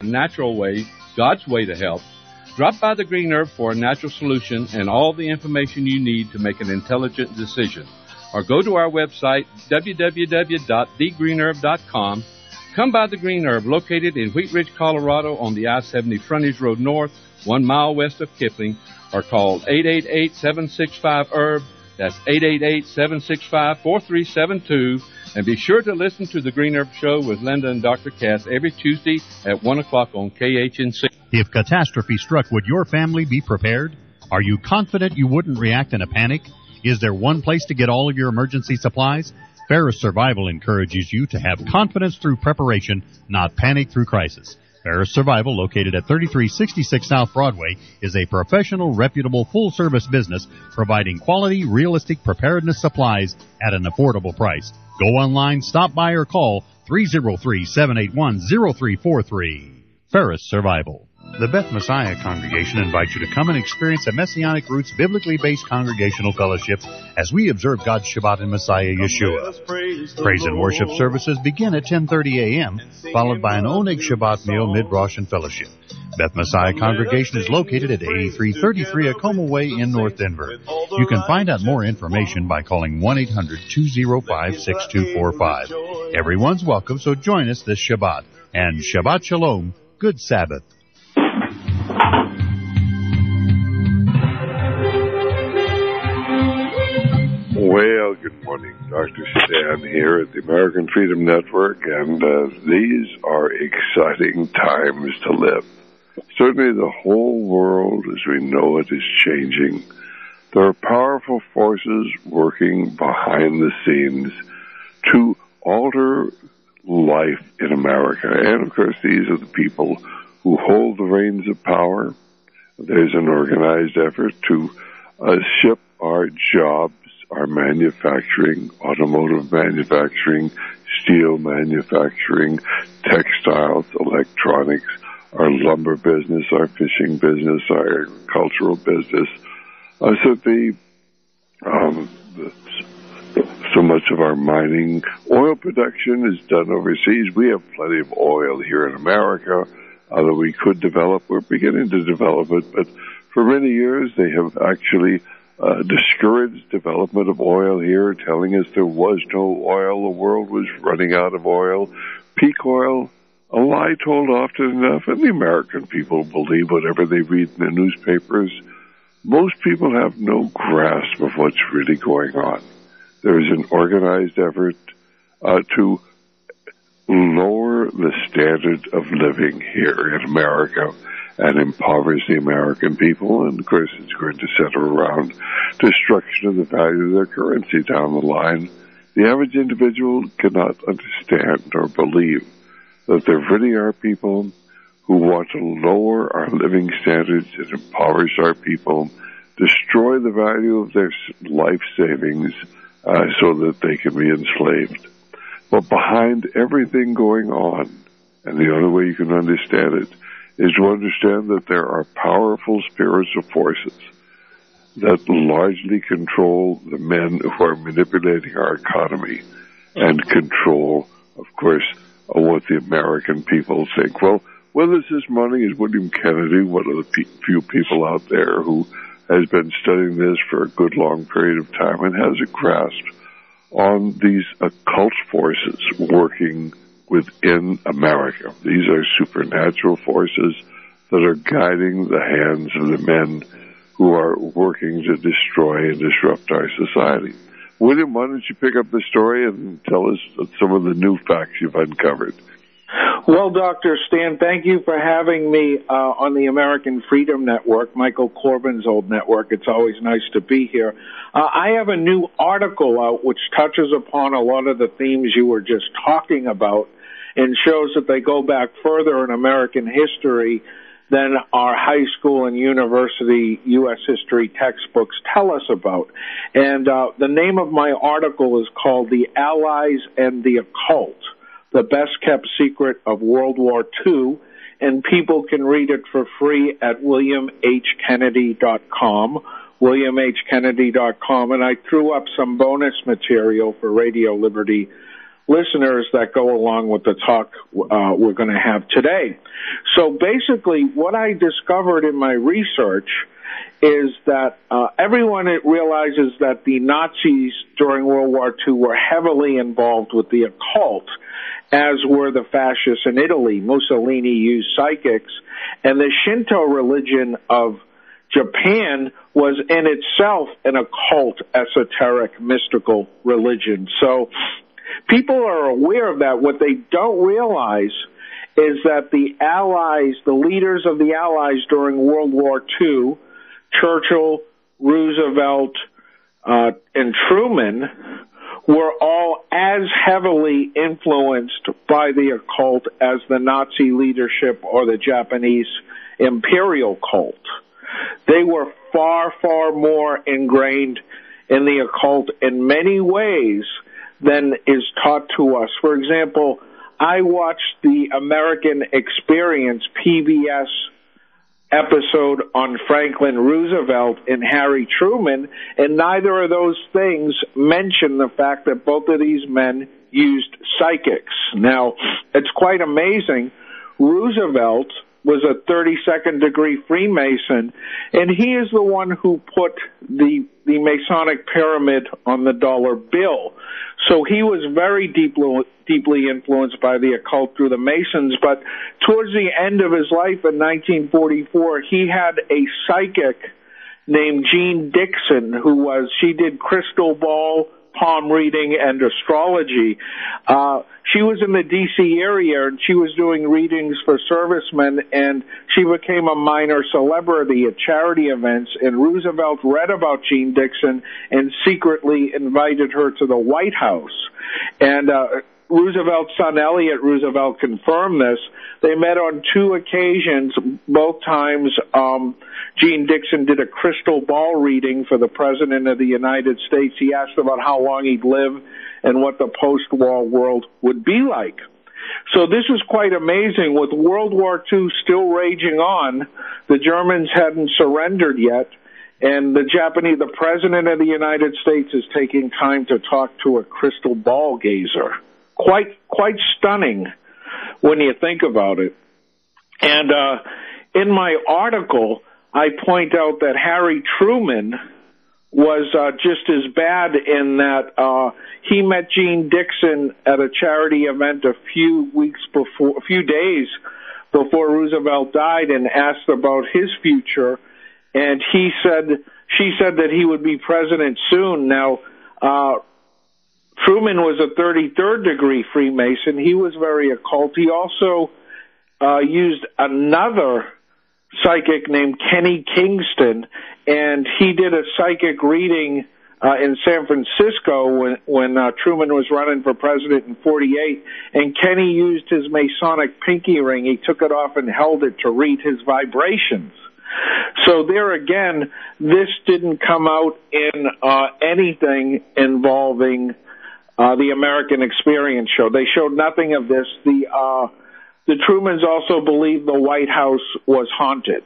natural way, God's way to help, drop by the Green Herb for a natural solution and all the information you need to make an intelligent decision. Or go to our website, www.thegreenherb.com. Come by the Green Herb, located in Wheat Ridge, Colorado on the I-70 Frontage Road North, 1 mile west of Kipling, or call 888-765-HERB. That's 888-765-4372. And be sure to listen to the Green Herb Show with Linda and Dr. Cass every Tuesday at 1 o'clock on KHNC. If catastrophe struck, would your family be prepared? Are you confident you wouldn't react in a panic? Is there one place to get all of your emergency supplies? Ferris Survival encourages you to have confidence through preparation, not panic through crisis. Ferris Survival, located at 3366 South Broadway, is a professional, reputable, full-service business providing quality, realistic preparedness supplies at an affordable price. Go online, stop by, or call 303-781-0343. Ferris Survival. The Beth Messiah Congregation invites you to come and experience a Messianic Roots biblically based congregational fellowship as we observe God's Shabbat in Messiah Yeshua. Praise and worship services begin at 10:30 a.m., followed by an Oneg Shabbat meal, mid-Rosh, and fellowship. Beth Messiah Congregation is located at 8333 Acoma Way in North Denver. You can find out more information by calling 1-800-205-6245. Everyone's welcome, so join us this Shabbat. And Shabbat Shalom, good Sabbath. Well, good morning. Dr. Stan here at the American Freedom Network, and these are exciting times to live. Certainly the whole world as we know it is changing. There are powerful forces working behind the scenes to alter life in America. And, of course, these are the people who hold the reins of power. There's an organized effort to ship our jobs, our manufacturing, automotive manufacturing, steel manufacturing, textiles, electronics, our lumber business, our fishing business, our agricultural business. So much of our mining, oil production is done overseas. We have plenty of oil here in America that we could develop. We're beginning to develop it, but for many years they have actually discouraged development of oil here, telling us there was no oil, the world was running out of oil. Peak oil, a lie told often enough, and the American people believe whatever they read in the newspapers. Most people have no grasp of what's really going on. There is an organized effort to lower the standard of living here in America and impoverish the American people, and of course it's going to center around destruction of the value of their currency down the line. The average individual cannot understand or believe that there really are people who want to lower our living standards and impoverish our people, destroy the value of their life savings so that they can be enslaved. But behind everything going on, and the only way you can understand it, is to understand that there are powerful spiritual forces that largely control the men who are manipulating our economy and control, of course, what the American people think. Well, whether this is money, is William Kennedy, one of the few people out there who has been studying this for a good long period of time and has a grasp on these occult forces working within America. These are supernatural forces that are guiding the hands of the men who are working to destroy and disrupt our society. William, why don't you pick up the story and tell us some of the new facts you've uncovered? Well, Dr. Stan, thank you for having me on the American Freedom Network, Michael Corbin's old network. It's always nice to be here. I have a new article out which touches upon a lot of the themes you were just talking about and shows that they go back further in American history than our high school and university U.S. history textbooks tell us about. And the name of my article is called The Allies and the Occult, the Best-Kept Secret of World War II, and people can read it for free at WilliamHKennedy.com, WilliamHKennedy.com, and I threw up some bonus material for Radio Liberty listeners that go along with the talk we're going to have today. So basically, what I discovered in my research is that everyone realizes that the Nazis during World War II were heavily involved with the occult, as were the fascists in Italy. Mussolini used psychics, and the Shinto religion of Japan was in itself an occult, esoteric, mystical religion. So people are aware of that. What they don't realize is that the Allies, the leaders of the Allies during World War II, Churchill, Roosevelt, and Truman, were all as heavily influenced by the occult as the Nazi leadership or the Japanese imperial cult. They were far, far more ingrained in the occult in many ways than is taught to us. For example, I watched the American Experience PBS episode on Franklin Roosevelt and Harry Truman, and neither of those things mention the fact that both of these men used psychics. Now, it's quite amazing. Roosevelt was a 32nd degree Freemason, and he is the one who put the Masonic pyramid on the dollar bill. So he was very deeply influenced by the occult through the Masons, but towards the end of his life in 1944, he had a psychic named Jean Dixon she did crystal ball, palm reading, and astrology. She was in the D.C. area, and she was doing readings for servicemen, and she became a minor celebrity at charity events, and Roosevelt read about Jean Dixon and secretly invited her to the White House. And Roosevelt's son, Elliott Roosevelt, confirmed this. They met on 2 occasions. Both times, Jean Dixon did a crystal ball reading for the President of the United States. He asked about how long he'd live and what the post-war world would be like. So this is quite amazing. With World War II still raging on, the Germans hadn't surrendered yet, and the President of the United States is taking time to talk to a crystal ball gazer. Quite stunning when you think about it. And in my article, I point out that Harry Truman was just as bad in that he met Jean Dixon at a charity event a few days before Roosevelt died, and asked about his future, and she said that he would be president soon. Now, Truman was a 33rd degree Freemason. He was very occult. He also used another psychic named Kenny Kingston, and he did a psychic reading in San Francisco when Truman was running for president in 48, and Kenny used his Masonic pinky ring. He took it off and held it to read his vibrations. So there again, this didn't come out in anything involving the American Experience show. They showed nothing of this. The Trumans also believed the White House was haunted.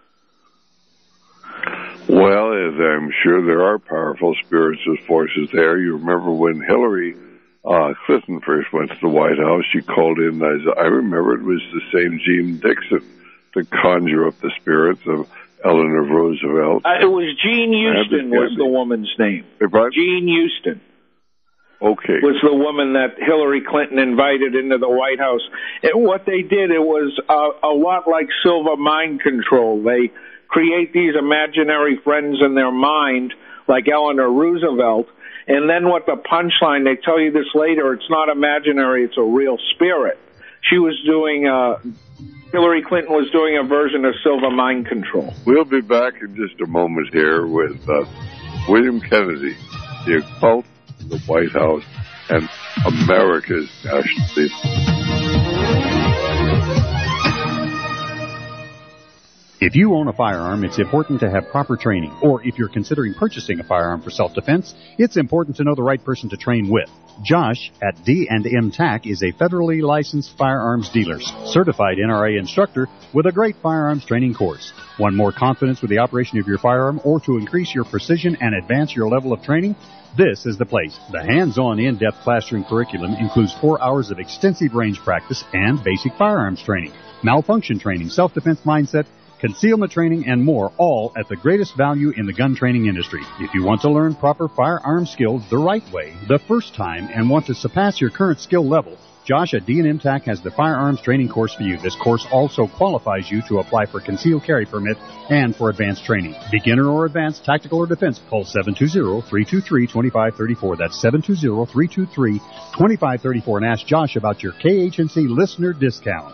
Well, as I'm sure there are powerful spiritual forces there. You remember when Hillary Clinton first went to the White House, she called in, I remember it was the same Jean Dixon, to conjure up the spirits of Eleanor Roosevelt. It was Jean Houston was the woman's name. Jean Houston. Okay. Was the woman that Hillary Clinton invited into the White House. And what they did, it was a lot like Silva mind control. They create these imaginary friends in their mind, like Eleanor Roosevelt, and then what the punchline, they tell you this later, it's not imaginary, it's a real spirit. She was doing, Hillary Clinton was doing a version of Silva mind control. We'll be back in just a moment here with William Kennedy, the occult, the White House, and America's national. If you own a firearm, it's important to have proper training. Or if you're considering purchasing a firearm for self-defense, it's important to know the right person to train with. Josh at D&M TAC is a federally licensed firearms dealer, certified NRA instructor with a great firearms training course. Want more confidence with the operation of your firearm or to increase your precision and advance your level of training? This is the place. The hands-on, in-depth classroom curriculum includes 4 hours of extensive range practice and basic firearms training, malfunction training, self-defense mindset, concealment training, and more, all at the greatest value in the gun training industry. If you want to learn proper firearm skills the right way, the first time, and want to surpass your current skill level, Josh at D&M TAC has the firearms training course for you. This course also qualifies you to apply for concealed carry permit and for advanced training. Beginner or advanced, tactical or defense, call 720-323-2534. That's 720-323-2534 and ask Josh about your KHNC listener discount.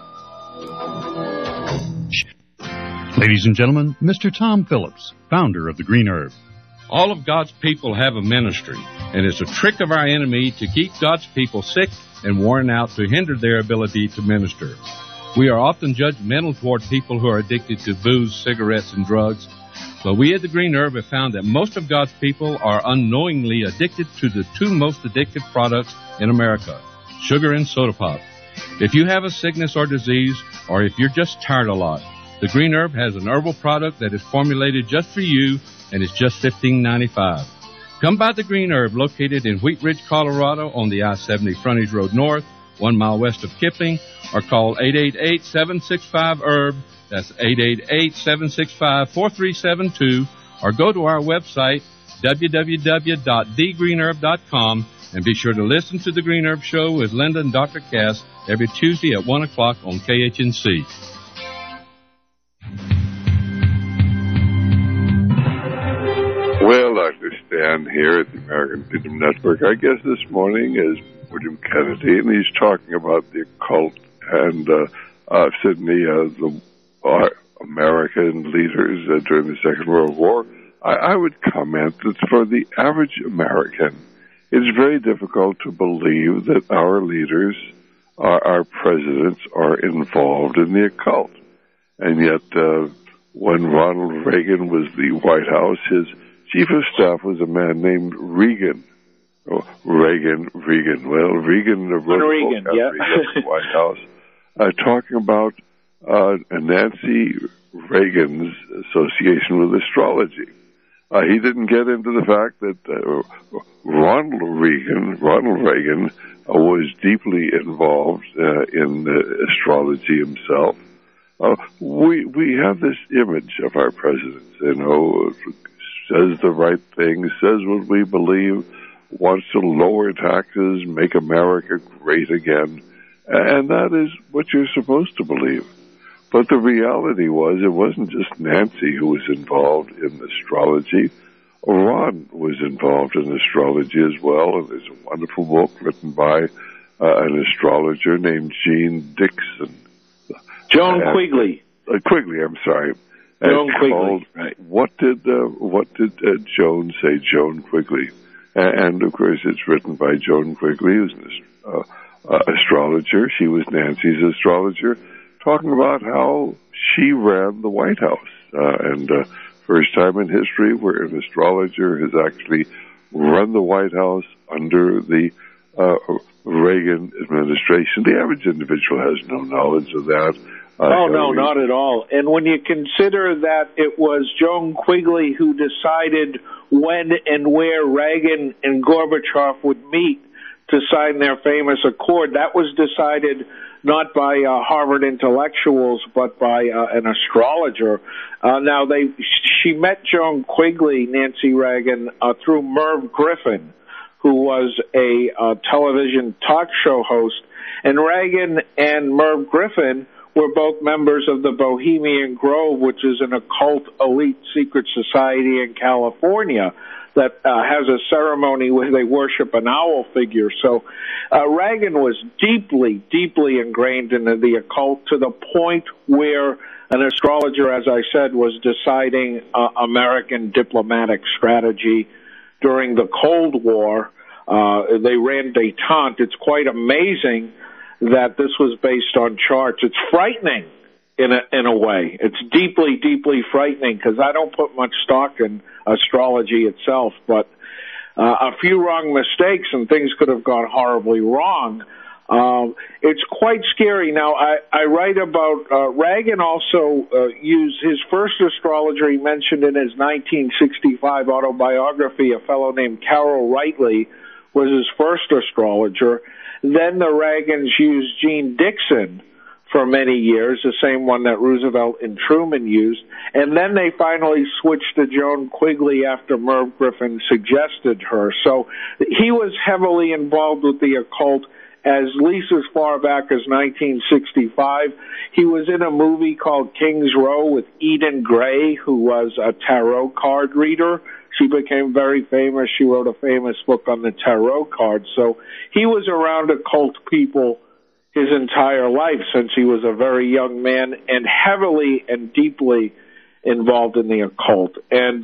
Ladies and gentlemen, Mr. Tom Phillips, founder of the Green Herb. All of God's people have a ministry, and it's a trick of our enemy to keep God's people sick and worn out to hinder their ability to minister. We are often judgmental toward people who are addicted to booze, cigarettes, and drugs, but we at the Green Herb have found that most of God's people are unknowingly addicted to the 2 most addictive products in America, sugar and soda pop. If you have a sickness or disease, or if you're just tired a lot, the Green Herb has an herbal product that is formulated just for you, and it's just $15.95. Come by the Green Herb, located in Wheat Ridge, Colorado, on the I-70 Frontage Road North, 1 mile west of Kipling, or call 888-765-HERB. That's 888-765-4372, or go to our website, www.thegreenherb.com, and be sure to listen to the Green Herb Show with Linda and Dr. Cass every Tuesday at 1 o'clock on KHNC. Well, Dr. Stan here at the American Freedom Network. Our guest this morning is William Kennedy, and he's talking about the occult and certainly the American leaders during the Second World War. I would comment that for the average American, it's very difficult to believe that our leaders, our presidents, are involved in the occult. And yet, when Ronald Reagan was the White House, his chief of staff was a man named Reagan. Oh, Reagan. Well, Reagan wrote a book after he left the White House talking about Nancy Reagan's association with astrology. He didn't get into the fact that Ronald Reagan was deeply involved in astrology himself. We have this image of our presidents, says the right thing, says what we believe, wants to lower taxes, make America great again, and that is what you're supposed to believe. But the reality was, it wasn't just Nancy who was involved in astrology. Ron was involved in astrology as well, and there's a wonderful book written by an astrologer named Jean Dixon. Joan Quigley. Quigley, I'm sorry. Joan Quigley. Right. What did Joan say? Joan Quigley, and of course it's written by Joan Quigley, who's an astrologer. She was Nancy's astrologer, talking about how she ran the White House, and first time in history where an astrologer has actually run the White House under the Reagan administration. The average individual has no knowledge of that. No, not at all. And when you consider that it was Joan Quigley who decided when and where Reagan and Gorbachev would meet to sign their famous accord, that was decided not by Harvard intellectuals, but by an astrologer. She met Joan Quigley, Nancy Reagan, through Merv Griffin, who was a television talk show host. And Reagan and Merv Griffin were both members of the Bohemian Grove, which is an occult elite secret society in California that has a ceremony where they worship an owl figure. So Reagan was deeply, deeply ingrained into the occult to the point where an astrologer, as I said, was deciding American diplomatic strategy during the Cold War. They ran détente. It's quite amazing that this was based on charts. It's frightening in a way. It's deeply, deeply frightening because I don't put much stock in astrology itself, but a few wrong mistakes and things could have gone horribly wrong. It's quite scary. Now, I write about, Reagan also used his first astrologer he mentioned in his 1965 autobiography. A fellow named Carroll Rightly was his first astrologer. Then the Reagans used Gene Dixon for many years, the same one that Roosevelt and Truman used. And then they finally switched to Joan Quigley after Merv Griffin suggested her. So he was heavily involved with the occult at least as far back as 1965. He was in a movie called King's Row with Eden Gray, who was a tarot card reader. She became very famous. She wrote a famous book on the tarot cards. So he was around occult people his entire life since he was a very young man and heavily and deeply involved in the occult. And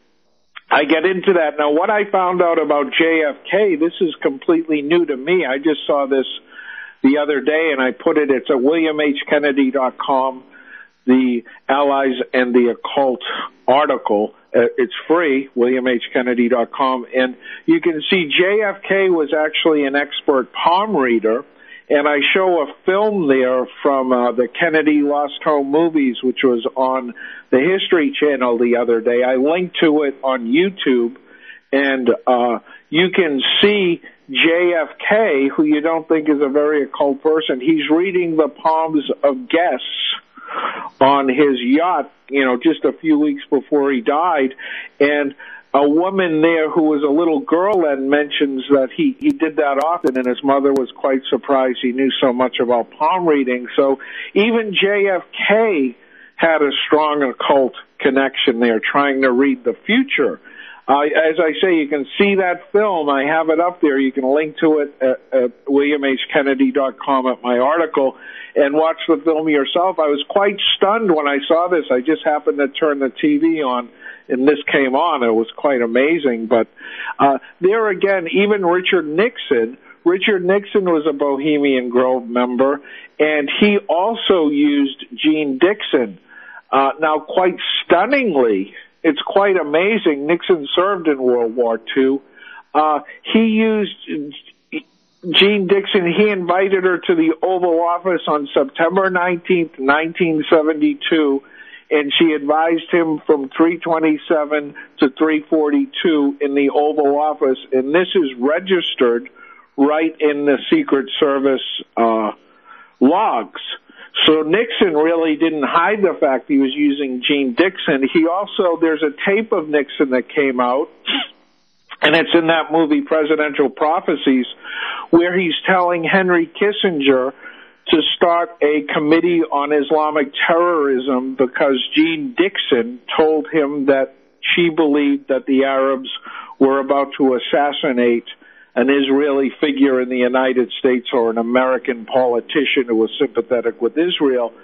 I get into that. Now, what I found out about JFK, this is completely new to me. I just saw this the other day, and I put it, it's at WilliamHKennedy.com, the Allies and the Occult article. It's free, WilliamHKennedy.com, and you can see JFK was actually an expert palm reader, and I show a film there from the Kennedy Lost Home Movies, which was on the History Channel the other day. I linked to it on YouTube, and you can see JFK, who you don't think is a very occult person. He's reading the palms of guests on his yacht, just a few weeks before he died, and a woman there who was a little girl then mentions that he did that often, and his mother was quite surprised he knew so much about palm reading. So even JFK had a strong occult connection there, trying to read the future. As I say, you can see that film. I have it up there. You can link to it at WilliamHKennedy.com at my article and watch the film yourself. I was quite stunned when I saw this. I just happened to turn the TV on, and this came on. It was quite amazing. But there again, even Richard Nixon was a Bohemian Grove member, and he also used Gene Dixon. Now, quite stunningly, it's quite amazing. Nixon served in World War II. He used Gene Dixon. He invited her to the Oval Office on September 19th, 1972, and she advised him from 3:27 to 3:42 in the Oval Office, and this is registered right in the Secret Service logs. So Nixon really didn't hide the fact he was using Gene Dixon. There's a tape of Nixon that came out, and it's in that movie Presidential Prophecies, where he's telling Henry Kissinger to start a committee on Islamic terrorism because Gene Dixon told him that she believed that the Arabs were about to assassinate an Israeli figure in the United States or an American politician who was sympathetic with Israel.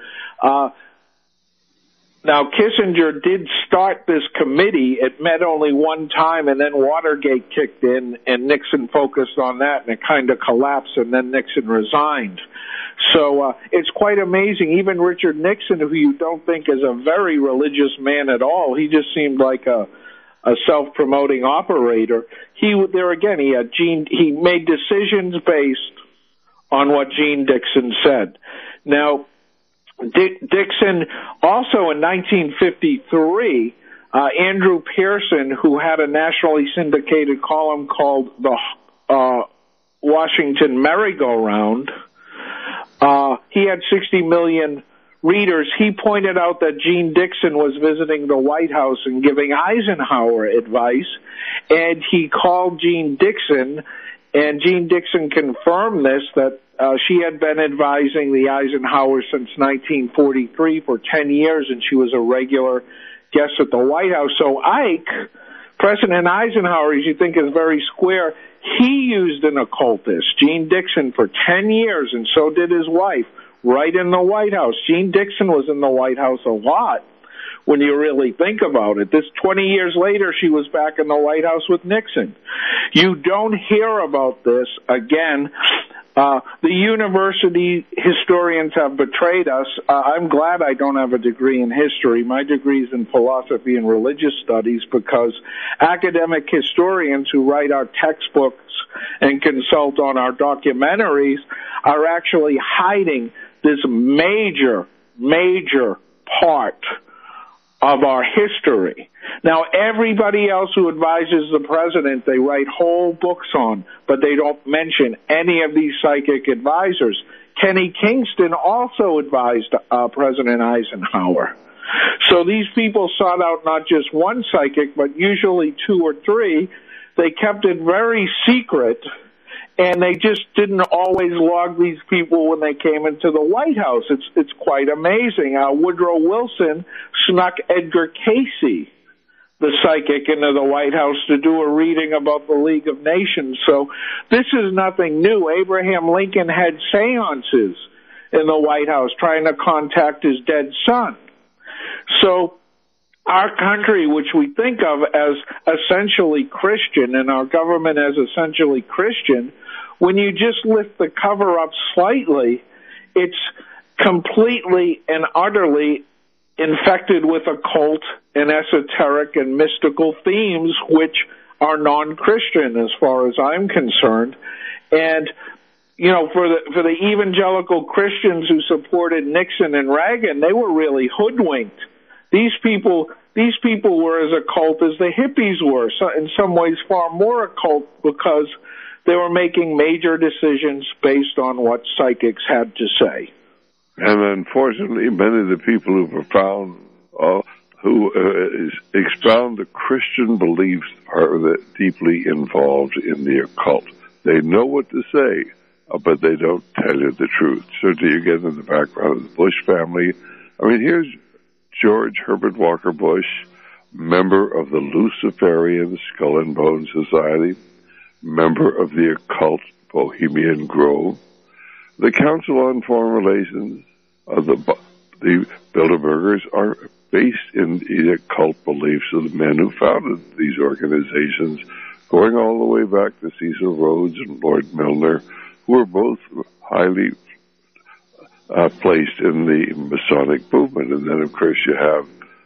Now, Kissinger did start this committee. It met only one time, and then Watergate kicked in, and Nixon focused on that, and it kind of collapsed, and then Nixon resigned. So it's quite amazing. Even Richard Nixon, who you don't think is a very religious man at all, he just seemed like a self-promoting operator. He made decisions based on what Gene Dixon said. Now, Dixon, also in 1953, Andrew Pearson, who had a nationally syndicated column called the Washington Merry-Go-Round, he had 60 million readers. He pointed out that Gene Dixon was visiting the White House and giving Eisenhower advice, and he called Gene Dixon, and Gene Dixon confirmed this, that she had been advising the Eisenhower since 1943 for 10 years, and she was a regular guest at the White House. So President Eisenhower, as you think is very square, he used an occultist, Gene Dixon, for 10 years, and so did his wife, right in the White House. Gene Dixon was in the White House a lot when you really think about it. 20 years later, she was back in the White House with Nixon. You don't hear about this, again, The university historians have betrayed us. I'm glad I don't have a degree in history. My degree is in philosophy and religious studies, because academic historians who write our textbooks and consult on our documentaries are actually hiding this major part of our history. Now, everybody else who advises the president, they write whole books on, but they don't mention any of these psychic advisors. Kenny Kingston also advised President Eisenhower. So these people sought out not just one psychic, but usually two or three. They kept it very secret, and they just didn't always log these people when they came into the White House. It's quite amazing. Woodrow Wilson snuck Edgar Cayce, the psychic, into the White House to do a reading about the League of Nations. So this is nothing new. Abraham Lincoln had seances in the White House trying to contact his dead son. So our country, which we think of as essentially Christian, and our government as essentially Christian, when you just lift the cover up slightly, it's completely and utterly infected with occult and esoteric and mystical themes, which are non-Christian as far as I'm concerned. And, you know, for the evangelical Christians who supported Nixon and Reagan, they were really hoodwinked. These people were as occult as the hippies were, so in some ways far more occult, because they were making major decisions based on what psychics had to say. And unfortunately, many of the people who expound the Christian beliefs are deeply involved in the occult. They know what to say, but they don't tell you the truth. So do you get in the background of the Bush family? I mean, here's George Herbert Walker Bush, member of the Luciferian Skull and Bone Society, member of the occult Bohemian Grove. The Council on Foreign Relations, the Bilderbergers, are based in the occult beliefs of the men who founded these organizations, going all the way back to Cecil Rhodes and Lord Milner, who were both highly placed in the Masonic movement. And then, of course, you have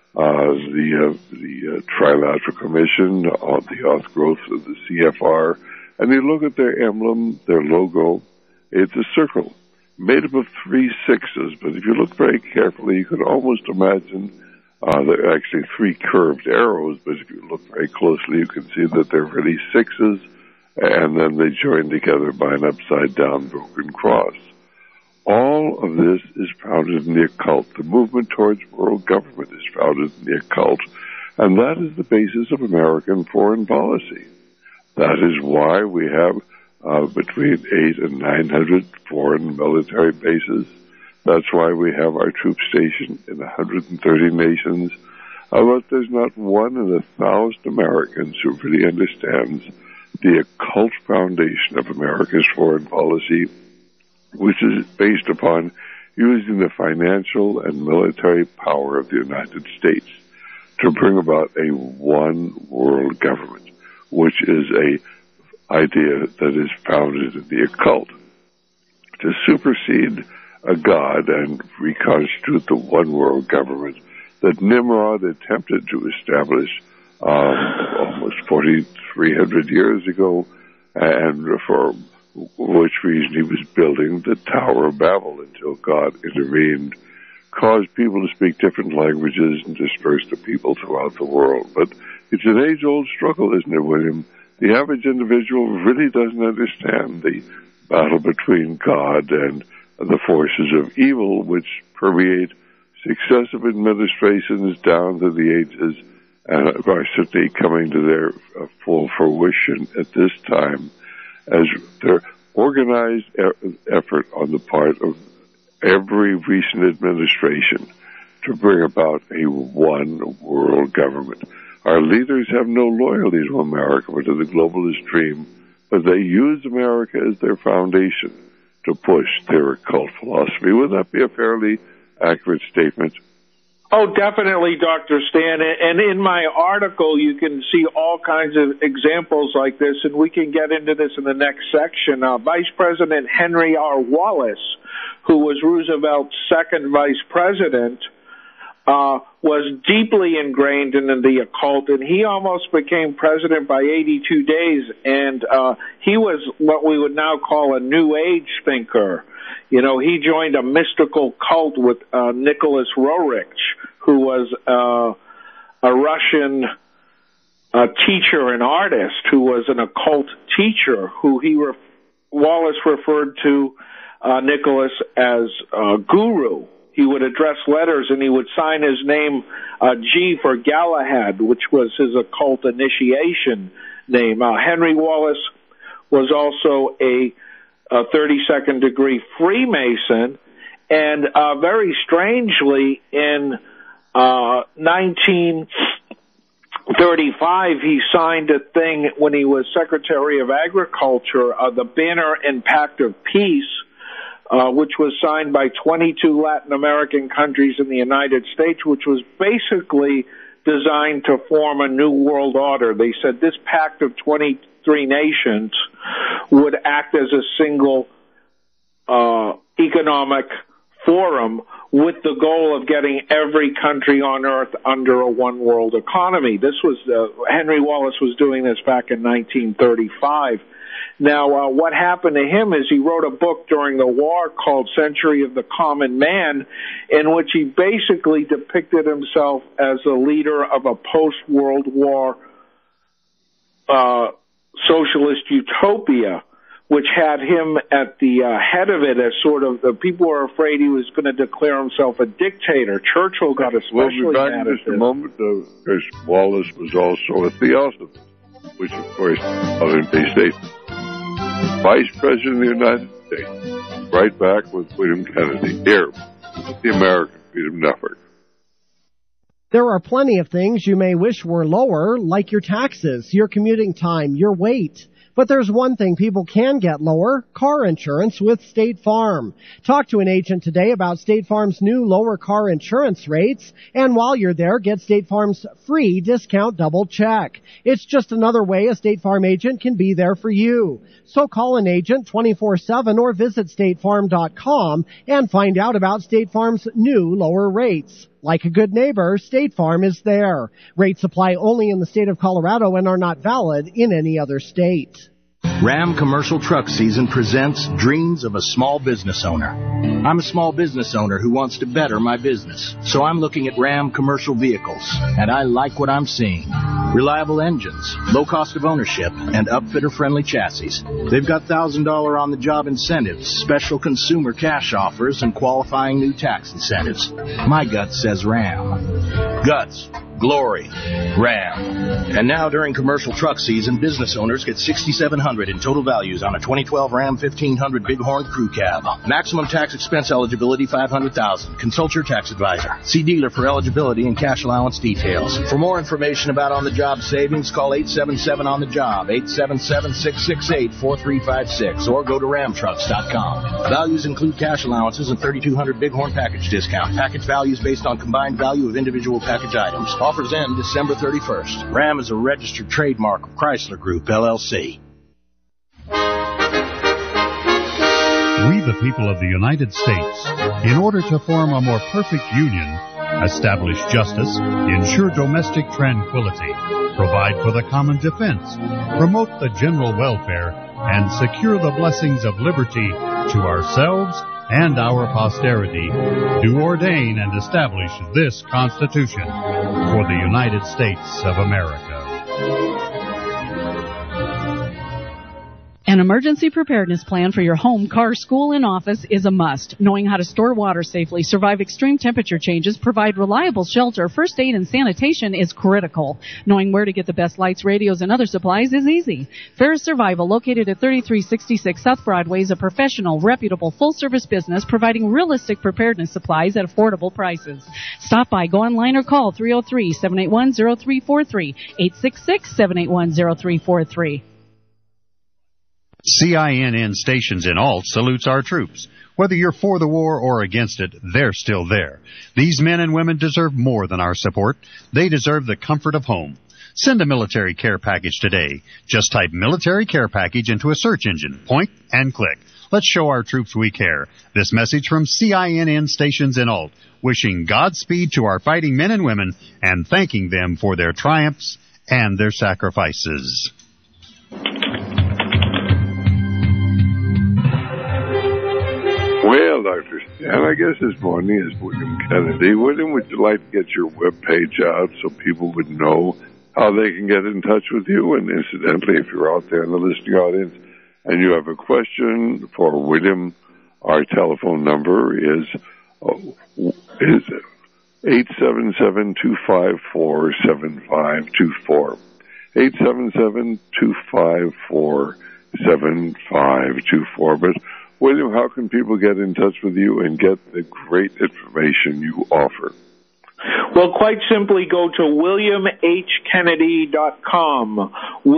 the Trilateral Commission, the outgrowth of the CFR, and you look at their emblem, their logo, it's a circle made up of 3 sixes, but if you look very carefully, you can almost imagine there are actually 3 curved arrows, but if you look very closely, you can see that they're really 6s, and then they join together by an upside-down broken cross. All of this is founded in the occult. The movement towards world government is founded in the occult, and that is the basis of American foreign policy. That is why we have between 800 and 900 foreign military bases. That's why we have our troops stationed in 130 nations. But there's not one in 1,000 Americans who really understands the occult foundation of America's foreign policy, which is based upon using the financial and military power of the United States to bring about a one world government, which is a idea that is founded in the occult. To supersede a god and reconstitute the one world government that Nimrod attempted to establish almost 4,300 years ago, and for which reason he was building the Tower of Babel until God intervened, caused people to speak different languages and disperse the people throughout the world. But it's an age-old struggle, isn't it, William? The average individual really doesn't understand the battle between God and the forces of evil, which permeate successive administrations down to the ages and are certainly coming to their full fruition at this time, as their organized effort on the part of every recent administration to bring about a one world government. Our leaders have no loyalty to America or to the globalist dream, but they use America as their foundation to push their occult philosophy. Would that be a fairly accurate statement? Oh, definitely, Dr. Stan. And in my article, you can see all kinds of examples like this, and we can get into this in the next section. Vice President Henry R. Wallace, who was Roosevelt's second vice president, was deeply ingrained in the occult, and he almost became president by 82 days, and he was what we would now call a New Age thinker. You know, he joined a mystical cult with Nicholas Roerich, who was a Russian teacher and artist who was an occult teacher who Wallace referred to Nicholas as guru. He would address letters and he would sign his name G for Galahad, which was his occult initiation name. Henry Wallace was also a 32nd degree Freemason, and very strangely, in 1935, he signed a thing when he was Secretary of Agriculture, the Banner and Pact of Peace, which was signed by 22 Latin American countries in the United States, which was basically designed to form a new world order. They said this pact of 23 nations would act as a single economic forum with the goal of getting every country on earth under a one world economy. This was Henry Wallace was doing this back in 1935. Now, what happened to him is he wrote a book during the war called Century of the Common Man, in which he basically depicted himself as a leader of a post-World War socialist utopia, which had him at the head of it as sort of the people were afraid he was going to declare himself a dictator. Churchill got especially mad at this. We'll be back in just a moment, because Wallace was also a theosophist, which, of course, they say Vice President of the United States. Right back with William Kennedy here at the American Freedom Network. There are plenty of things you may wish were lower, like your taxes, your commuting time, your weight. But there's one thing people can get lower, car insurance with State Farm. Talk to an agent today about State Farm's new lower car insurance rates, and while you're there, get State Farm's free discount double check. It's just another way a State Farm agent can be there for you. So call an agent 24/7 or visit statefarm.com and find out about State Farm's new lower rates. Like a good neighbor, State Farm is there. Rates apply only in the state of Colorado and are not valid in any other state. Ram Commercial Truck Season presents Dreams of a Small Business Owner. I'm a small business owner who wants to better my business, so I'm looking at Ram Commercial Vehicles, and I like what I'm seeing. Reliable engines, low cost of ownership, and upfitter-friendly chassis. They've got $1,000 on-the-job incentives, special consumer cash offers, and qualifying new tax incentives. My gut says Ram. Guts. Glory. Ram. And now during commercial truck season, business owners get $6,700 in total values on a 2012 Ram 1500 Bighorn Crew Cab. Maximum tax expense eligibility $500,000. Consult your tax advisor. See dealer for eligibility and cash allowance details. For more information about on-the-job savings, call 877-on-the-job, 877-668-4356, or go to ramtrucks.com. Values include cash allowances and $3,200 Bighorn package discount. Package values based on combined value of individual package items. Offers end December 31st. Ram is a registered trademark of Chrysler Group, LLC. We, the people of the United States, in order to form a more perfect union, establish justice, ensure domestic tranquility, provide for the common defense, promote the general welfare, and secure the blessings of liberty to ourselves and our posterity, do ordain and establish this Constitution for the United States of America. An emergency preparedness plan for your home, car, school, and office is a must. Knowing how to store water safely, survive extreme temperature changes, provide reliable shelter, first aid, and sanitation is critical. Knowing where to get the best lights, radios, and other supplies is easy. Ferris Survival, located at 3366 South Broadway, is a professional, reputable, full-service business providing realistic preparedness supplies at affordable prices. Stop by, go online, or call 303-781-0343, 866-781-0343. CINN Stations in Alt salutes our troops. Whether you're for the war or against it, they're still there. These men and women deserve more than our support. They deserve the comfort of home. Send a military care package today. Just type military care package into a search engine. Point and click. Let's show our troops we care. This message from CINN Stations in Alt, wishing Godspeed to our fighting men and women and thanking them for their triumphs and their sacrifices. Well, Dr. Stan, I guess this morning is William Kennedy. William, would you like to get your webpage out so people would know how they can get in touch with you? And incidentally, if you're out there in the listening audience and you have a question for William, our telephone number is 877-254-7524. 877-254-7524. But William, how can people get in touch with you and get the great information you offer? Well, quite simply, go to WilliamHKennedy.com.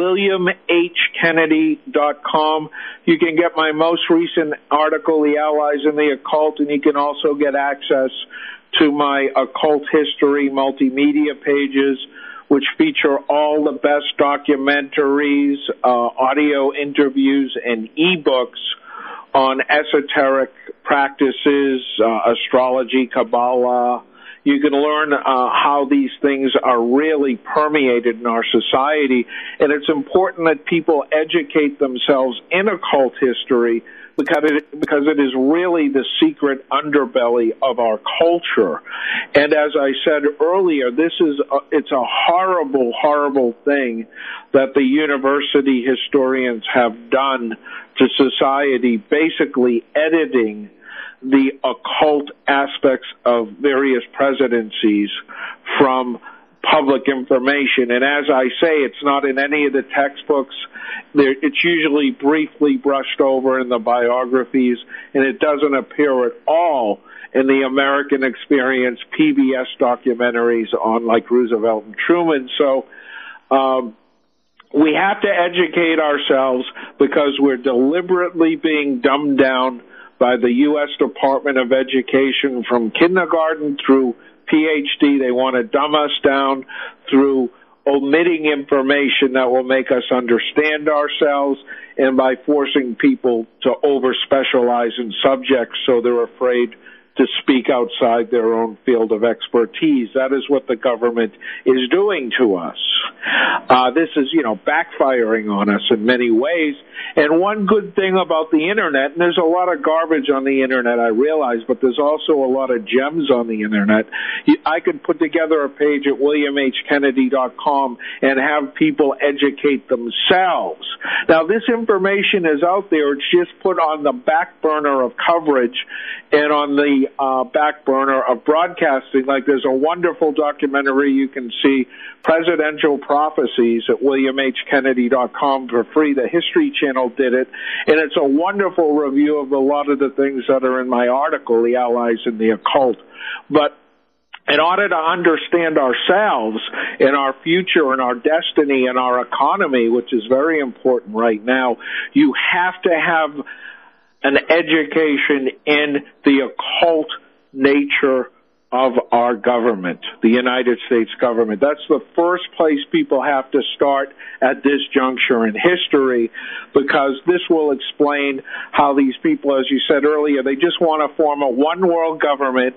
WilliamHKennedy.com. You can get my most recent article, The Allies in the Occult, and you can also get access to my occult history multimedia pages, which feature all the best documentaries, audio interviews, and ebooks on esoteric practices, astrology, Kabbalah. You can learn how these things are really permeated in our society, and it's important that people educate themselves in occult history because it is really the secret underbelly of our culture. And as I said earlier, it's a horrible, horrible thing that the university historians have done to society, basically editing the occult aspects of various presidencies from public information. And as I say, it's not in any of the textbooks. It's usually briefly brushed over in the biographies, and it doesn't appear at all in the American Experience PBS documentaries on like Roosevelt and Truman. So we have to educate ourselves because we're deliberately being dumbed down by the U.S. Department of Education from kindergarten through PhD. They want to dumb us down through omitting information that will make us understand ourselves and by forcing people to over-specialize in subjects so they're afraid to speak outside their own field of expertise. That is what the government is doing to us. This is, backfiring on us in many ways. And one good thing about the Internet, and there's a lot of garbage on the Internet, I realize, but there's also a lot of gems on the Internet. I could put together a page at WilliamHKennedy.com and have people educate themselves. Now, this information is out there. It's just put on the back burner of coverage and on the back burner of broadcasting. Like there's a wonderful documentary you can see, Presidential Prophecies, at WilliamHKennedy.com for free. The History Channel did it, and it's a wonderful review of a lot of the things that are in my article, The Allies in the Occult. But in order to understand ourselves and our future and our destiny and our economy, which is very important right now, you have to have an education in the occult nature of our government, the United States government. That's the first place people have to start at this juncture in history, because this will explain how these people, as you said earlier, they just want to form a one-world government,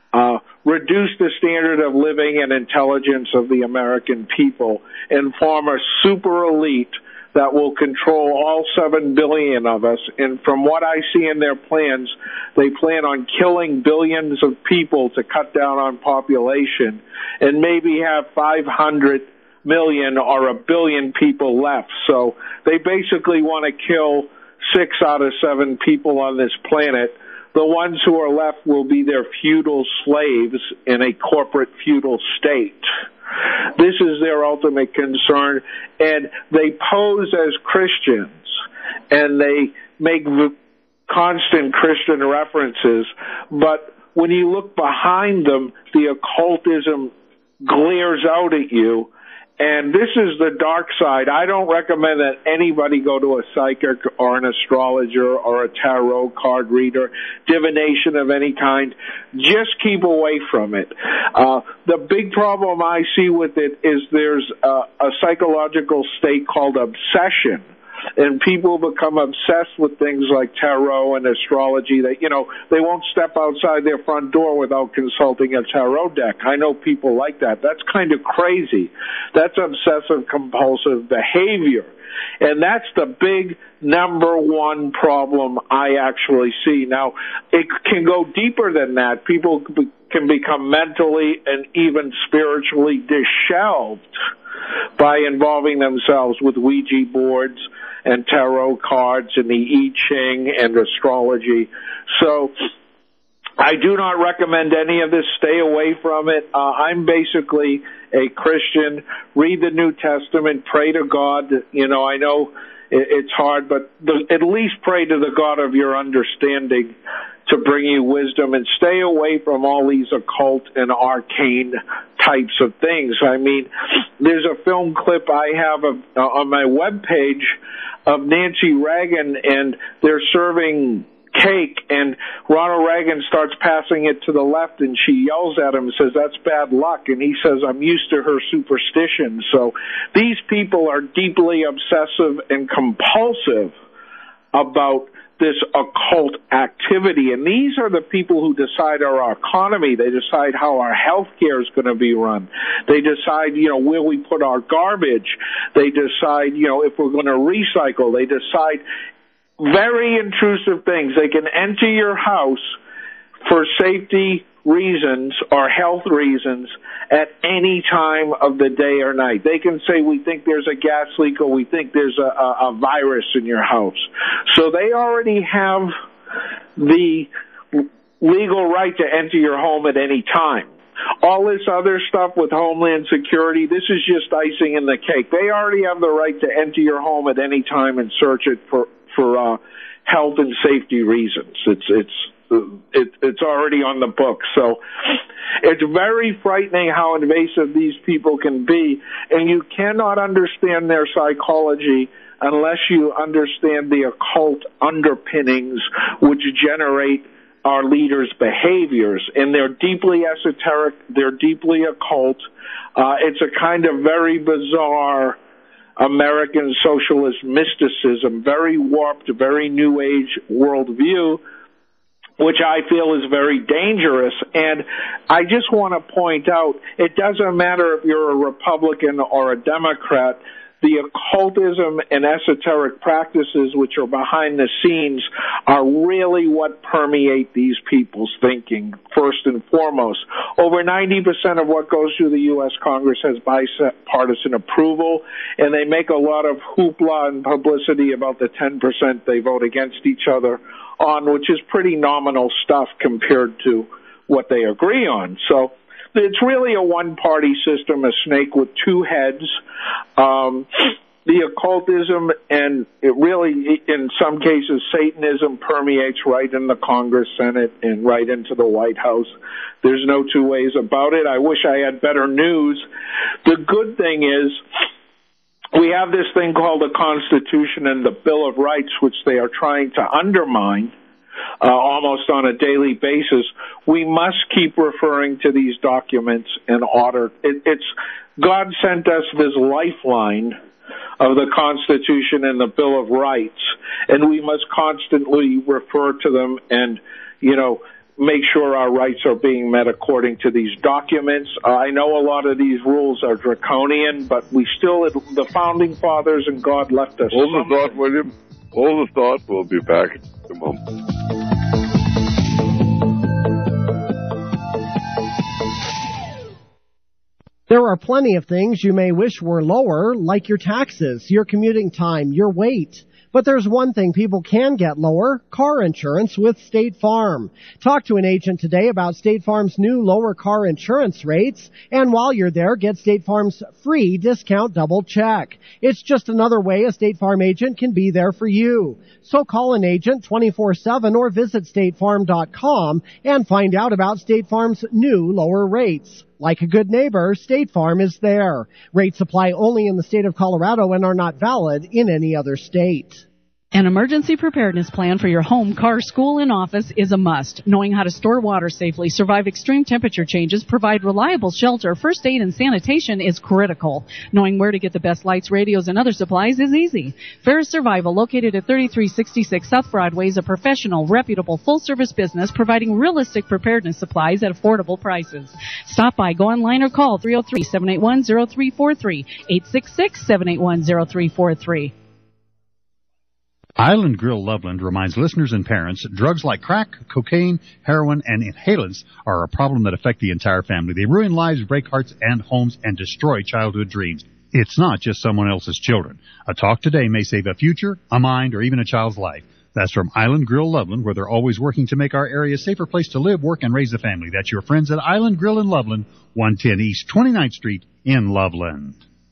reduce the standard of living and intelligence of the American people, and form a super elite that will control all 7 billion of us. And from what I see in their plans, they plan on killing billions of people to cut down on population and maybe have 500 million or 1 billion people left. So they basically want to kill 6 out of 7 people on this planet. The ones who are left will be their feudal slaves in a corporate feudal state. This is their ultimate concern, and they pose as Christians, and they make constant Christian references, but when you look behind them, the occultism glares out at you, And this is the dark side. I don't recommend that anybody go to a psychic or an astrologer or a tarot card reader, divination of any kind. Just keep away from it. The big problem I see with it is there's a psychological state called obsession. And people become obsessed with things like tarot and astrology. They won't step outside their front door without consulting a tarot deck. I know people like that. That's kind of crazy. That's obsessive compulsive behavior. And that's the big number one problem I actually see. Now, it can go deeper than that. People can become mentally and even spiritually disheveled by involving themselves with Ouija boards and tarot cards and the I Ching and astrology. So I do not recommend any of this. Stay away from it. I'm basically a Christian. Read the New Testament. Pray to God. I know it's hard, but at least pray to the God of your understanding to bring you wisdom, and stay away from all these occult and arcane types of things. I mean, there's a film clip I have on my webpage of Nancy Reagan, and they're serving cake, and Ronald Reagan starts passing it to the left, and she yells at him and says, "That's bad luck," and he says, "I'm used to her superstition." So these people are deeply obsessive and compulsive about this occult activity, and these are the people who decide our economy. They decide how our health care is going to be run. They decide, where we put our garbage. They decide, if we're going to recycle. They decide very intrusive things. They can enter your house for safety reasons or health reasons at any time of the day or night. They can say, we think there's a gas leak or we think there's a virus in your house. So they already have the legal right to enter your home at any time. All this other stuff with Homeland Security, this is just icing in the cake. They already have the right to enter your home at any time and search it for health and safety reasons. It's already on the book. So it's very frightening how invasive these people can be, and you cannot understand their psychology unless you understand the occult underpinnings which generate our leaders' behaviors. And they're deeply esoteric, they're deeply occult. It's a kind of very bizarre American socialist mysticism, very warped, very new age worldview, which I feel is very dangerous. And I just want to point out, it doesn't matter if you're a Republican or a Democrat, the occultism and esoteric practices which are behind the scenes are really what permeate these people's thinking, first and foremost. Over 90% of what goes through the U.S. Congress has bipartisan approval, and they make a lot of hoopla and publicity about the 10% they vote against each other on, which is pretty nominal stuff compared to what they agree on. So it's really a one-party system, a snake with two heads. The occultism and it really, in some cases, Satanism permeates right in the Congress, Senate, and right into the White House. There's no two ways about it. I wish I had better news. The good thing is we have this thing called the Constitution and the Bill of Rights, which they are trying to undermine almost on a daily basis. We must keep referring to these documents in order. God sent us this lifeline of the Constitution and the Bill of Rights, and we must constantly refer to them and, make sure our rights are being met according to these documents. I know a lot of these rules are draconian, but the Founding Fathers and God left us. Hold the thought, William. Hold the thought. We'll be back in a moment. There are plenty of things you may wish were lower, like your taxes, your commuting time, your weight. But there's one thing people can get lower: car insurance with State Farm. Talk to an agent today about State Farm's new lower car insurance rates. And while you're there, get State Farm's free discount double check. It's just another way a State Farm agent can be there for you. So call an agent 24/7 or visit statefarm.com and find out about State Farm's new lower rates. Like a good neighbor, State Farm is there. Rates apply only in the state of Colorado and are not valid in any other state. An emergency preparedness plan for your home, car, school, and office is a must. Knowing how to store water safely, survive extreme temperature changes, provide reliable shelter, first aid, and sanitation is critical. Knowing where to get the best lights, radios, and other supplies is easy. Ferris Survival, located at 3366 South Broadway, is a professional, reputable, full-service business providing realistic preparedness supplies at affordable prices. Stop by, go online, or call 303-781-0343, 866-781-0343. Island Grill Loveland reminds listeners and parents that drugs like crack, cocaine, heroin, and inhalants are a problem that affect the entire family. They ruin lives, break hearts and homes, and destroy childhood dreams. It's not just someone else's children. A talk today may save a future, a mind, or even a child's life. That's from Island Grill Loveland, where they're always working to make our area a safer place to live, work, and raise a family. That's your friends at Island Grill in Loveland, 110 East 29th Street in Loveland.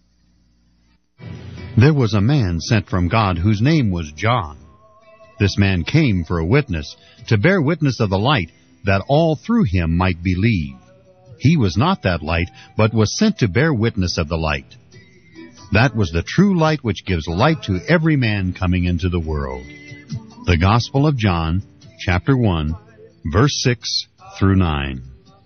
There was a man sent from God whose name was John. This man came for a witness, to bear witness of the light, that all through him might believe. He was not that light, but was sent to bear witness of the light. That was the true light which gives light to every man coming into the world. The Gospel of John, chapter 1, verse 6 through 9.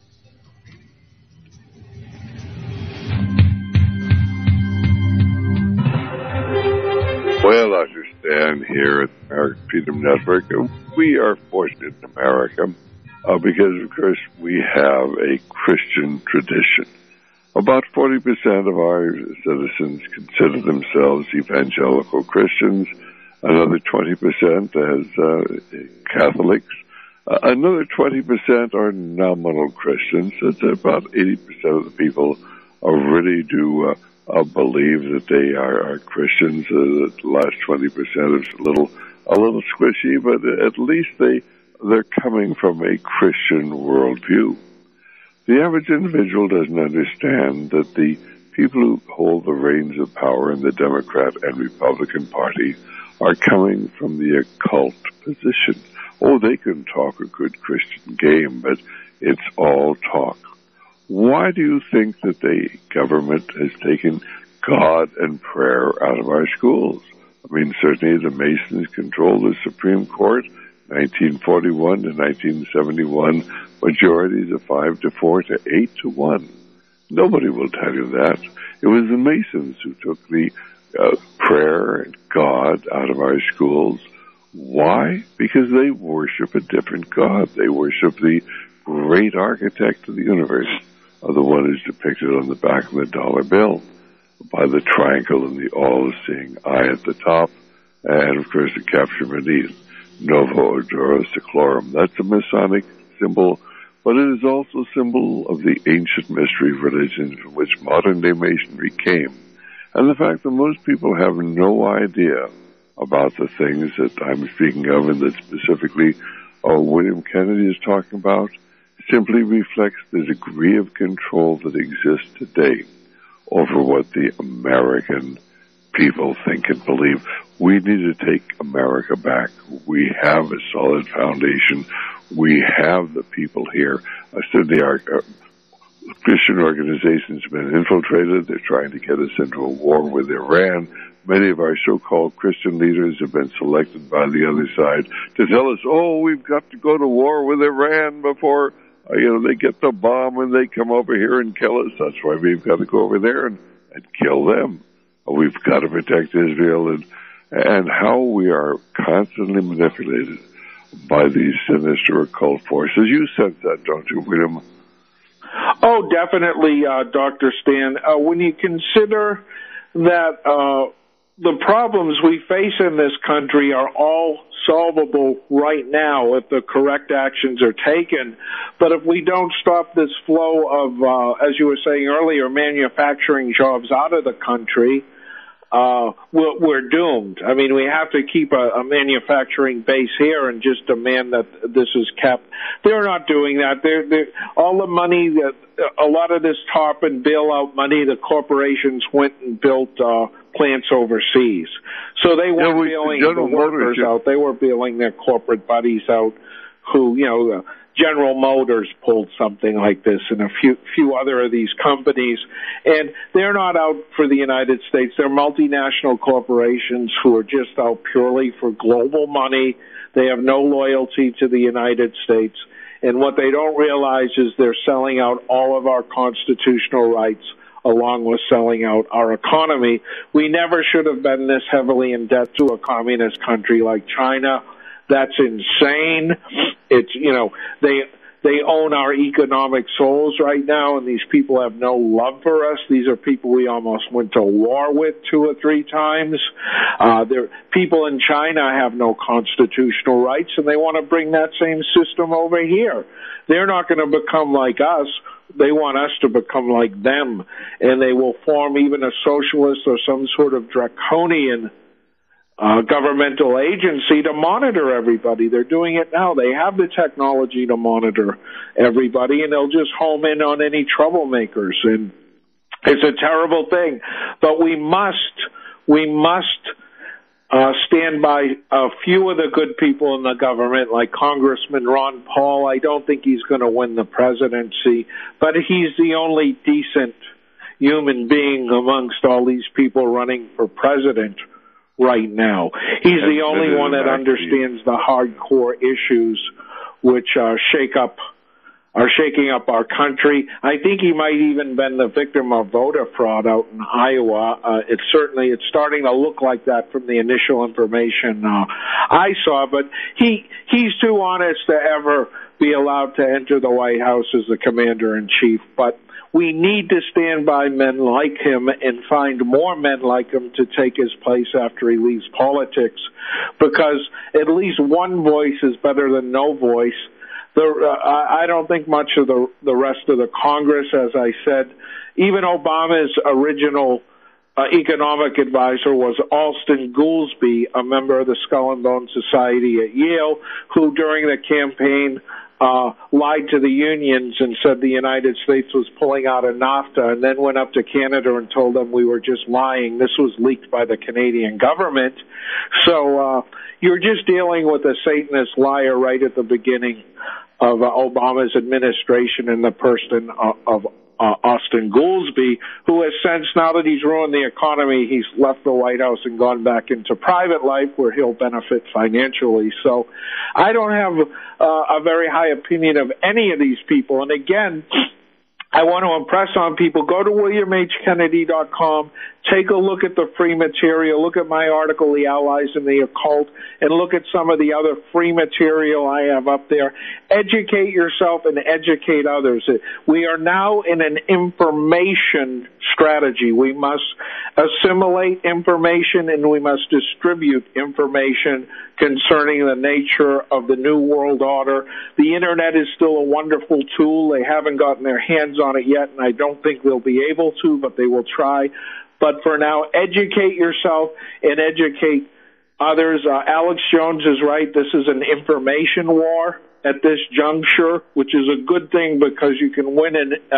Well, Dr. Stan here at the American Freedom Network. We are fortunate in America because, of course, we have a Christian tradition. About 40% of our citizens consider themselves evangelical Christians. Another 20% as Catholics. Another 20% are nominal Christians. It's about 80% of the people really do believe that they are Christians. The last 20% is a little squishy, but at least they're coming from a Christian worldview. The average individual doesn't understand that the people who hold the reins of power in the Democrat and Republican Party are coming from the occult position. Oh, they can talk a good Christian game, but it's all talk. Why do you think that the government has taken God and prayer out of our schools? I mean, certainly the Masons controlled the Supreme Court, 1941 to 1971, majorities of 5-4 to 8-1. Nobody will tell you that. It was the Masons who took the prayer and God out of our schools. Why? Because they worship a different God. They worship the great architect of the universe, the one who's depicted on the back of the dollar bill by the triangle and the all-seeing eye at the top, and of course the capture beneath, Novo Odoro Seclorum. That's a Masonic symbol, but it is also a symbol of the ancient mystery religions from which modern-day Masonry came. And the fact that most people have no idea about the things that I'm speaking of and that specifically William Kennedy is talking about simply reflects the degree of control that exists today over what the American people think and believe. We need to take America back. We have a solid foundation. We have the people here. Certainly our Christian organizations have been infiltrated. They're trying to get us into a war with Iran. Many of our so-called Christian leaders have been selected by the other side to tell us, oh, we've got to go to war with Iran before they get the bomb and they come over here and kill us. That's why we've got to go over there and kill them. We've got to protect Israel, and how we are constantly manipulated by these sinister occult forces. You sense that, don't you, William? Oh, definitely, Dr. Stan. When you consider that the problems we face in this country are all solvable right now if the correct actions are taken. But if we don't stop this flow of, as you were saying earlier, manufacturing jobs out of the country, we're doomed. I mean, we have to keep a manufacturing base here and just demand that this is kept. They're not doing that. They're all the money that a lot of this TARP and bailout money, the corporations went and built plants overseas. So they weren't bailing the workers out. They were bailing their corporate buddies out who, General Motors pulled something like this and a few other of these companies. And they're not out for the United States. They're multinational corporations who are just out purely for global money. They have no loyalty to the United States. And what they don't realize is they're selling out all of our constitutional rights along with selling out our economy. We never should have been this heavily in debt to a communist country like China. That's insane. It's, they own our economic souls right now, and these people have no love for us. These are people we almost went to war with 2 or 3 times. People in China have no constitutional rights, and they want to bring that same system over here. They're not going to become like us. They want us to become like them, and they will form even a socialist or some sort of draconian governmental agency to monitor everybody. They're doing it now. They have the technology to monitor everybody, and they'll just home in on any troublemakers. And it's a terrible thing. But we must stand by a few of the good people in the government, like Congressman Ron Paul. I don't think he's going to win the presidency, but he's the only decent human being amongst all these people running for president right now. He's the only one that understands the hardcore issues which shaking up our country. I think he might even been the victim of voter fraud out in Iowa. It's starting to look like that from the initial information I saw, but he's too honest to ever be allowed to enter the White House as the commander-in-chief. But we need to stand by men like him and find more men like him to take his place after he leaves politics, because at least one voice is better than no voice. I don't think much of the rest of the Congress, as I said. Even Obama's original economic advisor was Alston Goolsbee, a member of the Skull and Bone Society at Yale, who during the campaign lied to the unions and said the United States was pulling out of NAFTA, and then went up to Canada and told them we were just lying. This was leaked by the Canadian government. So you're just dealing with a Satanist liar right at the beginning of Obama's administration in the person of Alston Goolsbee, who has since, now that he's ruined the economy, he's left the White House and gone back into private life where he'll benefit financially. So I don't have a very high opinion of any of these people. And again, I want to impress on people, go to WilliamHKennedy.com, take a look at the free material, look at my article, The Allies in the Occult, and look at some of the other free material I have up there. Educate yourself and educate others. We are now in an information strategy. We must assimilate information and we must distribute information concerning the nature of the New World Order. The Internet is still a wonderful tool. They haven't gotten their hands on it yet, and I don't think they'll be able to, but they will try. But for now, educate yourself and educate others. Alex Jones is right. This is an information war at this juncture, which is a good thing because you can win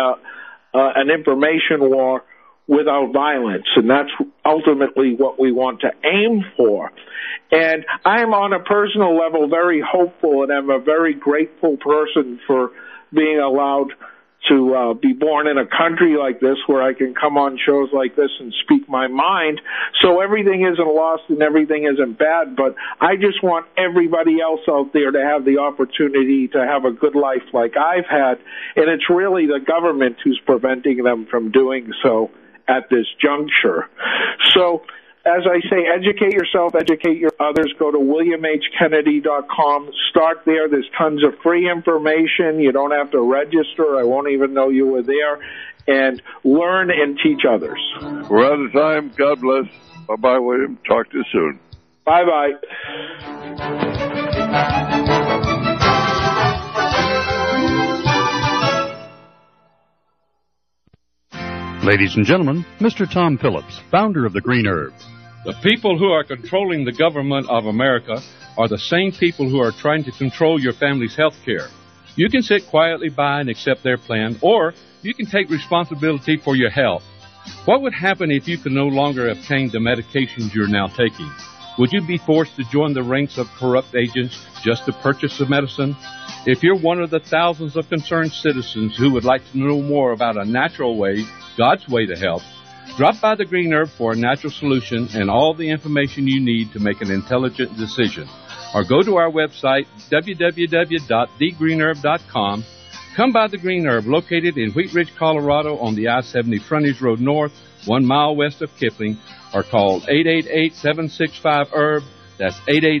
an information war without violence, and that's ultimately what we want to aim for. And I'm on a personal level very hopeful, and I'm a very grateful person for being allowed to be born in a country like this where I can come on shows like this and speak my mind. So everything isn't lost and everything isn't bad, but I just want everybody else out there to have the opportunity to have a good life like I've had, and it's really the government who's preventing them from doing so at this juncture. So, as I say, educate yourself, educate your others. Go to WilliamHKennedy.com. Start there. There's tons of free information. You don't have to register. I won't even know you were there. And learn and teach others. We're out of time. God bless. Bye-bye, William. Talk to you soon. Bye-bye. Ladies and gentlemen, Mr. Tom Phillips, founder of the Green Herb. The people who are controlling the government of America are the same people who are trying to control your family's health care. You can sit quietly by and accept their plan, or you can take responsibility for your health. What would happen if you could no longer obtain the medications you're now taking? Would you be forced to join the ranks of corrupt agents just to purchase the medicine? If you're one of the thousands of concerned citizens who would like to know more about a natural way, God's way to health, drop by the Green Herb for a natural solution and all the information you need to make an intelligent decision. Or go to our website, www.thegreenherb.com. Come by the Green Herb, located in Wheat Ridge, Colorado, on the I-70 Frontage Road North, 1 mile west of Kipling, or call 888-765-HERB. That's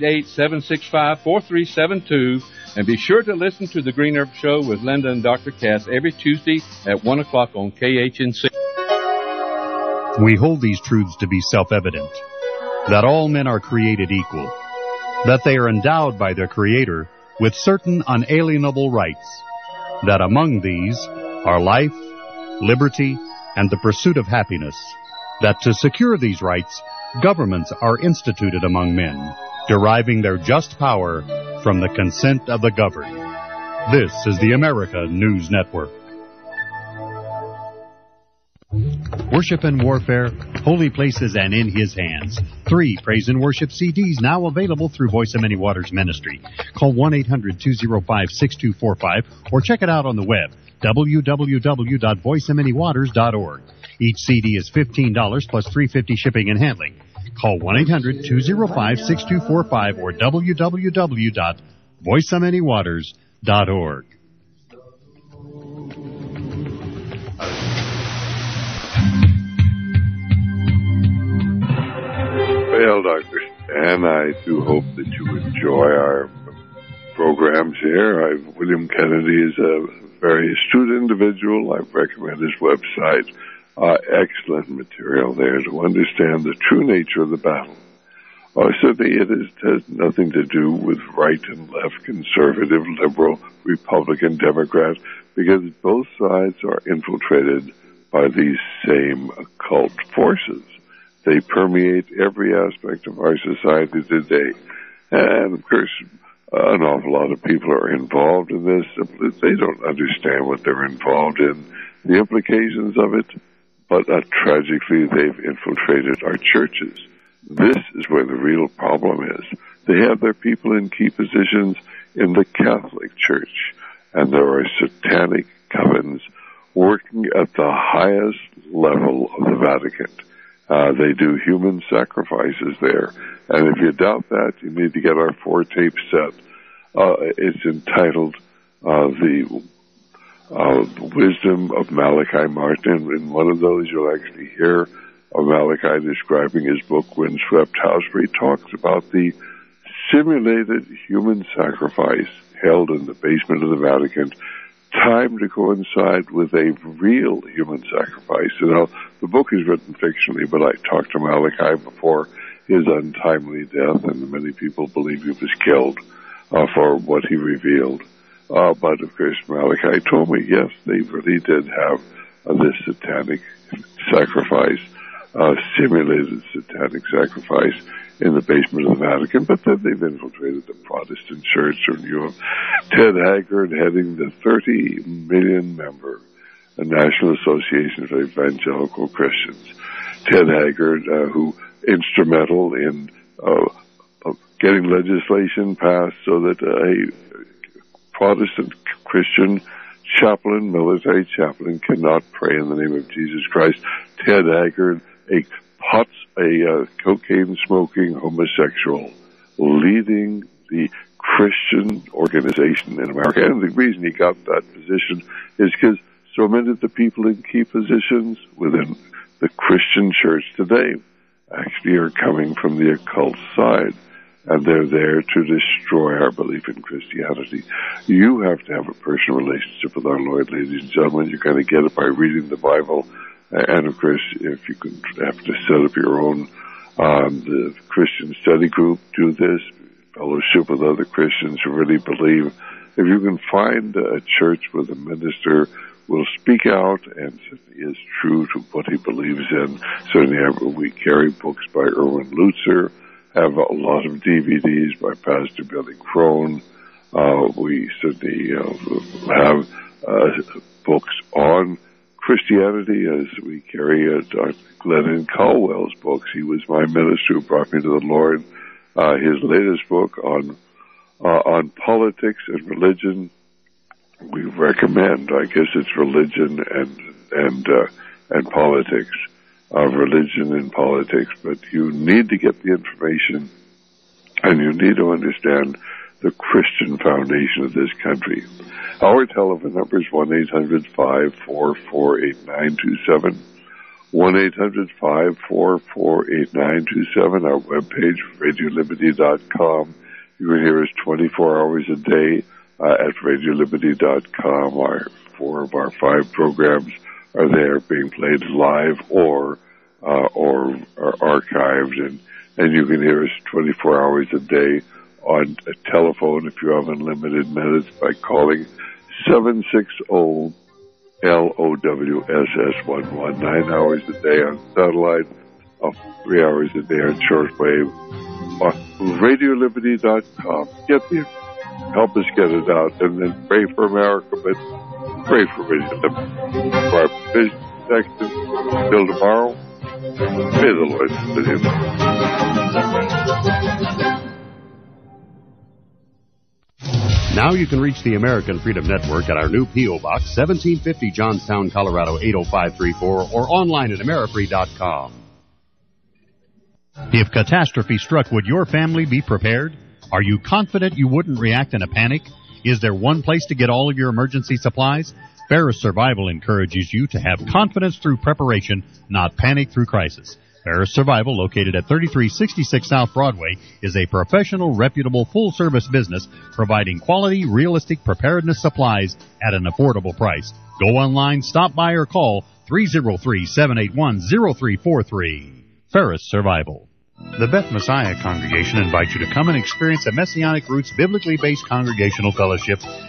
888-765-4372. And be sure to listen to the Green Herb Show with Linda and Dr. Cass every Tuesday at 1 o'clock on KHNC. We hold these truths to be self-evident, that all men are created equal, that they are endowed by their Creator with certain unalienable rights, that among these are life, liberty, and the pursuit of happiness, that to secure these rights, governments are instituted among men, deriving their just power from the consent of the governed. This is the America News Network. Worship and Warfare, Holy Places and In His Hands. 3 praise and worship CDs now available through Voice of Many Waters Ministry. Call 1-800-205-6245 or check it out on the web, www.voiceofmanywaters.org. Each CD is $15 plus $3.50 shipping and handling. Call 1-800-205-6245 or www.voiceofmanywaters.org. Well, Dr. Stan, I do hope that you enjoy our programs here. William Kennedy is a very astute individual. I recommend his website. Excellent material there to understand the true nature of the battle. Certainly it has nothing to do with right and left, conservative, liberal, Republican, Democrat, because both sides are infiltrated by these same occult forces. They permeate every aspect of our society today. And, of course, an awful lot of people are involved in this. They don't understand what they're involved in, the implications of it, but tragically they've infiltrated our churches. This is where the real problem is. They have their people in key positions in the Catholic Church, and there are satanic covens working at the highest level of the Vatican. They do human sacrifices there. And if you doubt that, you need to get our 4-tape set. It's entitled The Wisdom of Malachi Martin. In one of those, you'll actually hear of Malachi describing his book, Windswept House, where he talks about the simulated human sacrifice held in the basement of the Vatican, timed to coincide with a real human sacrifice. You know, the book is written fictionally, but I talked to Malachi before his untimely death, and many people believe he was killed for what he revealed. But, of course, Malachi told me, yes, they really did have this satanic sacrifice, simulated satanic sacrifice in the basement of the Vatican, but then they've infiltrated the Protestant Church. And you have Ted Haggard heading the 30 million member National Association for Evangelical Christians. Ted Haggard, who instrumental in getting legislation passed so that a Protestant Christian chaplain, military chaplain, cannot pray in the name of Jesus Christ. Ted Haggard, a cocaine-smoking homosexual, leading the Christian organization in America. And the reason he got that position is because so many of the people in key positions within the Christian church today actually are coming from the occult side, and they're there to destroy our belief in Christianity. You have to have a personal relationship with our Lord, ladies and gentlemen. You're going to get it by reading the Bible. And, of course, if you could have to set up your own the Christian study group, do this, fellowship with other Christians who really believe. If you can find a church with a minister will speak out and is true to what he believes in. Certainly we carry books by Erwin Lutzer, have a lot of DVDs by Pastor Billy Crone. We certainly have books on Christianity, as we carry Glennon Caldwell's books. He was my minister who brought me to the Lord. His latest book on politics and religion, we recommend. I guess it's religion and politics, religion and politics. But you need to get the information, and you need to understand the Christian foundation of this country. Our telephone number is 1-800-544-8927. 1-800-544-8927. Our webpage, RadioLiberty.com. You can hear us 24 hours a day at RadioLiberty.com. 4 of our 5 programs are there, being played live or archived, and you can hear us 24 hours a day on a telephone if you have unlimited minutes by calling 760-LOWSS11, 9 hours a day on satellite, 3 hours a day on shortwave. RadioLiberty.com. Help us get it out, and then pray for America, but pray for Radio Liberty. For our vision section, till tomorrow, may the Lord be with you. Now you can reach the American Freedom Network at our new P.O. Box, 1750 Johnstown, Colorado, 80534, or online at Amerifree.com. If catastrophe struck, would your family be prepared? Are you confident you wouldn't react in a panic? Is there one place to get all of your emergency supplies? Ferris Survival encourages you to have confidence through preparation, not panic through crisis. Ferris Survival, located at 3366 South Broadway, is a professional, reputable, full-service business providing quality, realistic preparedness supplies at an affordable price. Go online, stop by, or call 303-781-0343. Ferris Survival. The Beth Messiah Congregation invites you to come and experience a Messianic Roots biblically based congregational fellowship